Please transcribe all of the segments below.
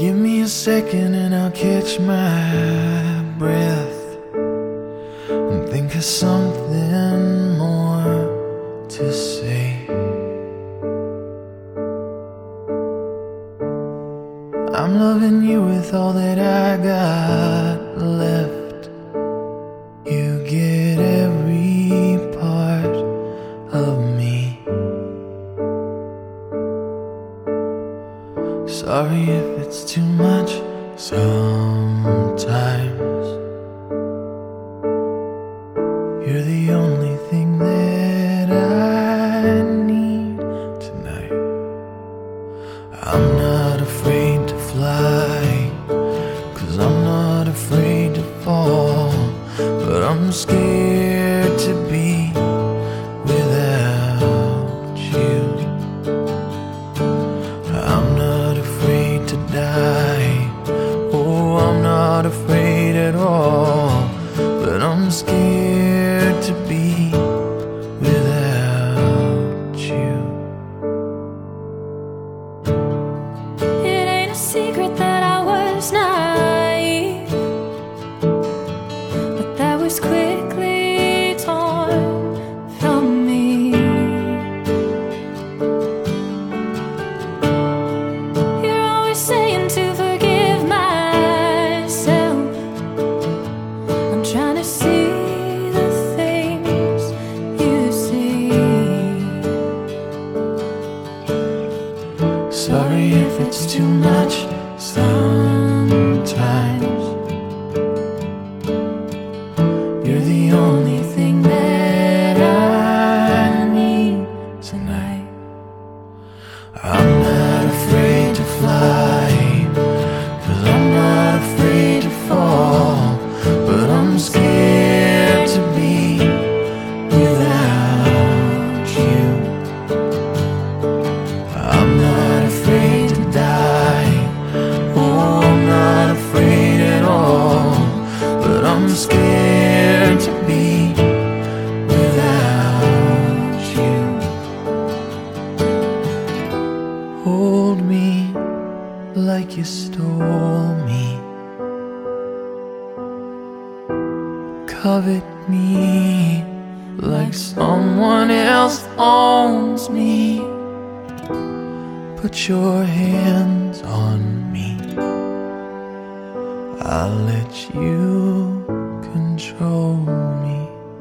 Give me a second and I'll catch my breath and think of something more to say. I'm loving you with all that I got left. You get every part of me. Sorry if it's too much sometimes. You're the only thing that I need tonight. I'm not afraid to fly, 'cause I'm not afraid to fall. But I'm scared to be without you. I'm not afraid to die. Oh, I'm not afraid at all. But I'm scared to be without you. It ain't a secret that I was naive, but that was quickly torn from me. You're always saying to forgive myself. I'm trying to see the things you see. Sorry if it's too much sometimes. You're the only thing that I need tonight. I'm not afraid to fly, 'cause I'm not afraid to fall. But I'm scared to be without you. I'm not afraid to die. Oh, I'm not afraid at all. But I'm scared to be without you. Hold me like you stole me. Covet me like someone else owns me. Put your hands on me. I'll let you control me.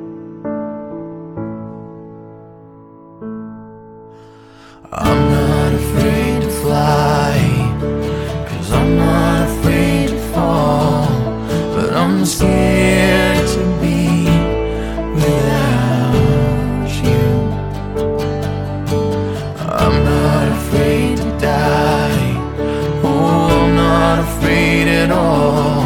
I'm not afraid to fly, 'cause I'm not afraid to fall. But I'm scared to be without you. I'm not afraid to die. Oh, I'm not afraid at all.